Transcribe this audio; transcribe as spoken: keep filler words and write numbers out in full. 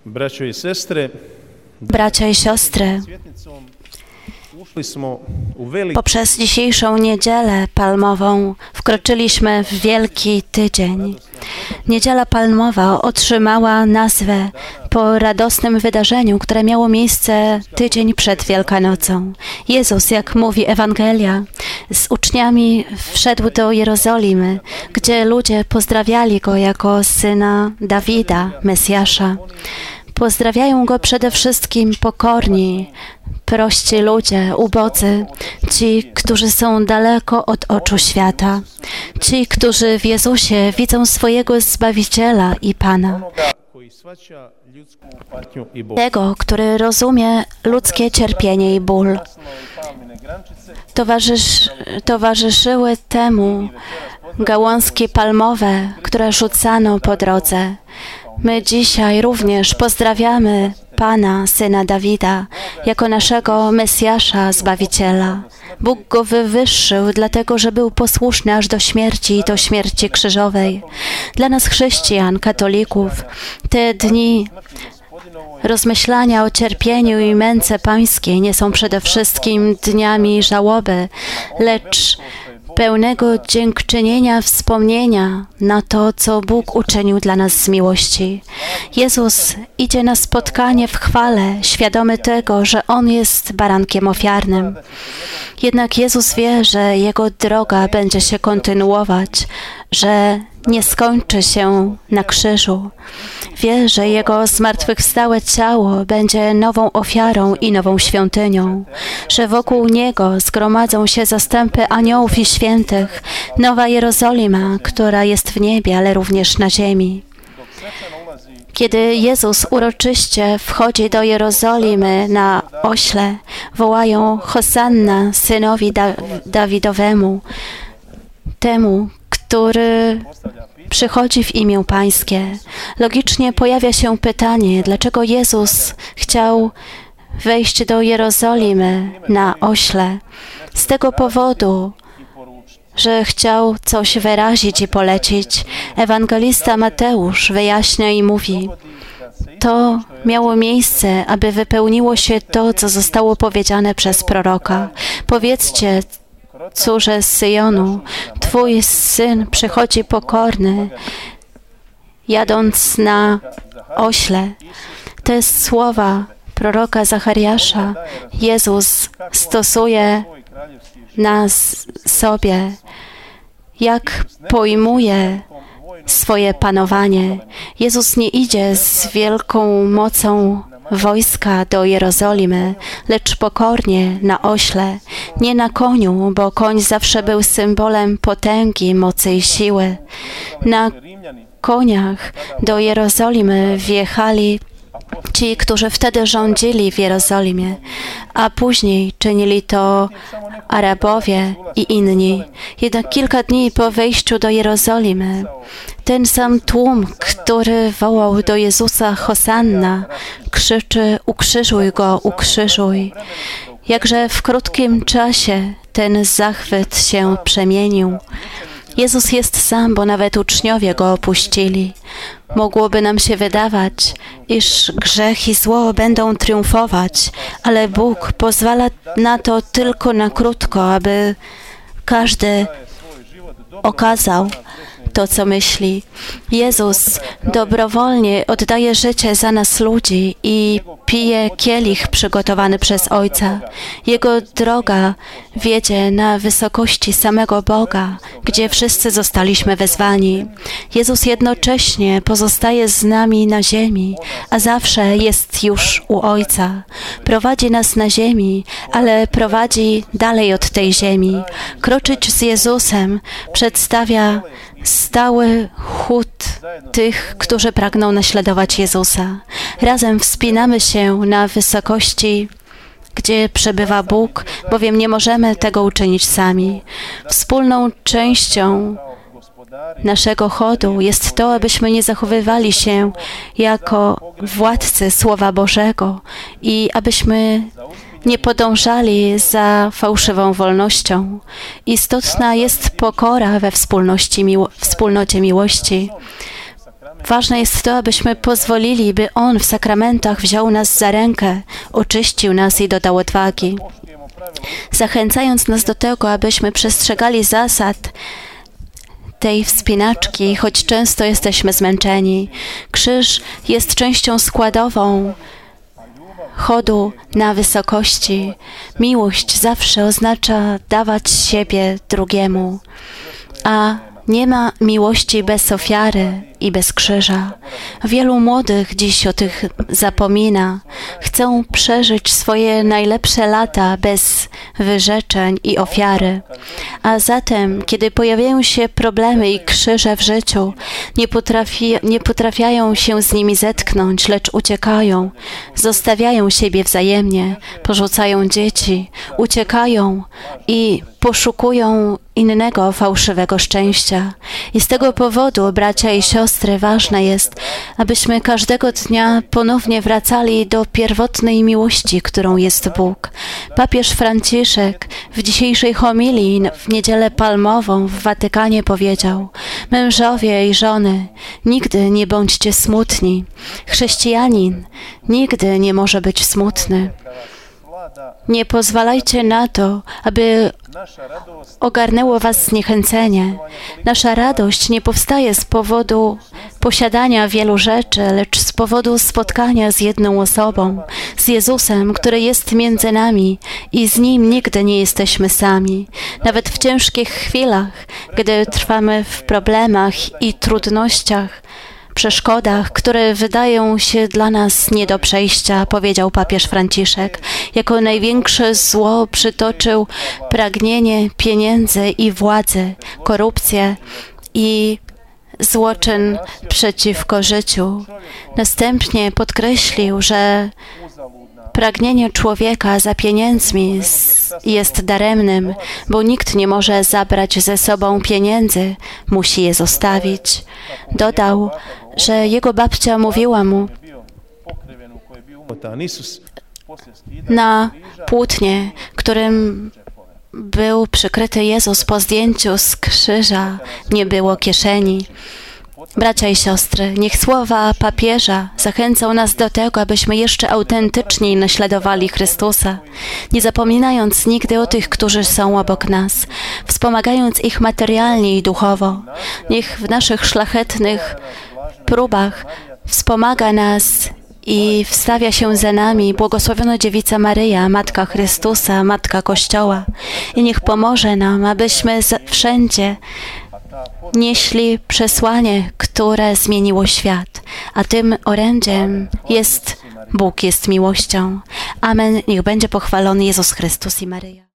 Braćo i sestre, Bracia i siostry, poprzez dzisiejszą niedzielę palmową wkroczyliśmy w Wielki Tydzień. Niedziela Palmowa otrzymała nazwę po radosnym wydarzeniu, które miało miejsce tydzień przed Wielkanocą. Jezus, jak mówi Ewangelia, z uczniami wszedł do Jerozolimy, gdzie ludzie pozdrawiali Go jako syna Dawida, Mesjasza. Pozdrawiają Go przede wszystkim pokorni, prości ludzie, ubodzy, ci, którzy są daleko od oczu świata, ci, którzy w Jezusie widzą swojego Zbawiciela i Pana. Tego, który rozumie ludzkie cierpienie i ból. Towarzysz, towarzyszyły temu gałązki palmowe, które rzucano po drodze. My dzisiaj również pozdrawiamy Pana, Syna Dawida, jako naszego Mesjasza, Zbawiciela. Bóg Go wywyższył, dlatego że był posłuszny aż do śmierci i do śmierci krzyżowej. Dla nas chrześcijan, katolików, te dni rozmyślania o cierpieniu i męce Pańskiej nie są przede wszystkim dniami żałoby, lecz pełnego dziękczynienia, wspomnienia na to, co Bóg uczynił dla nas z miłości. Jezus idzie na spotkanie w chwale, świadomy tego, że On jest barankiem ofiarnym. Jednak Jezus wie, że Jego droga będzie się kontynuować, że nie skończy się na krzyżu. Wie, że Jego zmartwychwstałe ciało będzie nową ofiarą i nową świątynią, że wokół Niego zgromadzą się zastępy aniołów i świętych, Nowa Jerozolima, która jest w niebie, ale również na ziemi. Kiedy Jezus uroczyście wchodzi do Jerozolimy na ośle, wołają Hosanna synowi da- Dawidowemu, temu, który przychodzi w imię Pańskie. Logicznie pojawia się pytanie, dlaczego Jezus chciał wejść do Jerozolimy na ośle. Z tego powodu, że chciał coś wyrazić i polecić. Ewangelista Mateusz wyjaśnia i mówi: to miało miejsce, aby wypełniło się to, co zostało powiedziane przez proroka. Powiedzcie, córze z Syjonu, Twój Syn przychodzi pokorny, jadąc na ośle. Te słowa proroka Zachariasza Jezus stosuje na sobie, jak pojmuje swoje panowanie. Jezus nie idzie z wielką mocą wojska do Jerozolimy, lecz pokornie na ośle, nie na koniu, bo koń zawsze był symbolem potęgi, mocy i siły. Na koniach do Jerozolimy wjechali ci, którzy wtedy rządzili w Jerozolimie, a później czynili to Arabowie i inni. Jednak kilka dni po wejściu do Jerozolimy, ten sam tłum, który wołał do Jezusa Hosanna, krzyczy: ukrzyżuj Go, ukrzyżuj. Jakże w krótkim czasie ten zachwyt się przemienił. Jezus jest sam, bo nawet uczniowie Go opuścili. Mogłoby nam się wydawać, iż grzech i zło będą triumfować, ale Bóg pozwala na to tylko na krótko, aby każdy okazał to, co myśli. Jezus dobrowolnie oddaje życie za nas ludzi i pije kielich przygotowany przez Ojca. Jego droga wiedzie na wysokości samego Boga, gdzie wszyscy zostaliśmy wezwani. Jezus jednocześnie pozostaje z nami na ziemi, a zawsze jest już u Ojca. Prowadzi nas na ziemi, ale prowadzi dalej od tej ziemi. Kroczyć z Jezusem przedstawia stały chód tych, którzy pragną naśladować Jezusa. Razem wspinamy się na wysokości, gdzie przebywa Bóg, bowiem nie możemy tego uczynić sami. Wspólną częścią naszego chodu jest to, abyśmy nie zachowywali się jako władcy Słowa Bożego i abyśmy nie podążali za fałszywą wolnością. Istotna jest pokora we wspólności miło- wspólnocie miłości. Ważne jest to, abyśmy pozwolili, by On w sakramentach wziął nas za rękę, oczyścił nas i dodał odwagi, zachęcając nas do tego, abyśmy przestrzegali zasad tej wspinaczki, choć często jesteśmy zmęczeni. Krzyż jest częścią składową chodu na wysokości. Miłość zawsze oznacza dawać siebie drugiemu, a nie ma miłości bez ofiary i bez krzyża. Wielu młodych dziś o tych zapomina. Chcą przeżyć swoje najlepsze lata bez wyrzeczeń i ofiary. A zatem, kiedy pojawiają się problemy i krzyże w życiu, nie, potrafi, nie potrafiają się z nimi zetknąć, lecz uciekają, zostawiają siebie wzajemnie, porzucają dzieci, uciekają i poszukują innego fałszywego szczęścia. I z tego powodu, bracia i siostry, ważne jest, abyśmy każdego dnia ponownie wracali do pierwotnej miłości, którą jest Bóg. Papież Franciszek w dzisiejszej homilii w Niedzielę Palmową w Watykanie powiedział: mężowie i żony, nigdy nie bądźcie smutni. Chrześcijanin nigdy nie może być smutny. Nie pozwalajcie na to, aby ogarnęło was zniechęcenie. Nasza radość nie powstaje z powodu posiadania wielu rzeczy, lecz z powodu spotkania z jedną osobą, z Jezusem, który jest między nami i z Nim nigdy nie jesteśmy sami. Nawet w ciężkich chwilach, gdy trwamy w problemach i trudnościach, przeszkodach, które wydają się dla nas nie do przejścia, powiedział papież Franciszek. Jako największe zło przytoczył pragnienie pieniędzy i władzy, korupcję i złoczyn przeciwko życiu. Następnie podkreślił, że pragnienie człowieka za pieniędzmi jest daremnym, bo nikt nie może zabrać ze sobą pieniędzy, musi je zostawić. Dodał, że jego babcia mówiła mu: na płótnie, którym był przykryty Jezus po zdjęciu z krzyża, nie było kieszeni. Bracia i siostry, niech słowa papieża zachęcą nas do tego, abyśmy jeszcze autentyczniej naśladowali Chrystusa, nie zapominając nigdy o tych, którzy są obok nas, wspomagając ich materialnie i duchowo. Niech w naszych szlachetnych próbach wspomaga nas i wstawia się za nami błogosławiona Dziewica Maryja, Matka Chrystusa, Matka Kościoła. I niech pomoże nam, abyśmy wszędzie nieśli przesłanie, które zmieniło świat, a tym orędziem jest Bóg, jest miłością. Amen. Niech będzie pochwalony Jezus Chrystus i Maryja.